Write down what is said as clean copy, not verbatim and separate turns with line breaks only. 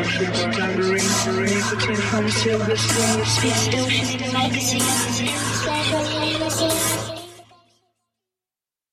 Russians, tambourine, nicotine from silver strings, still shooting magazines.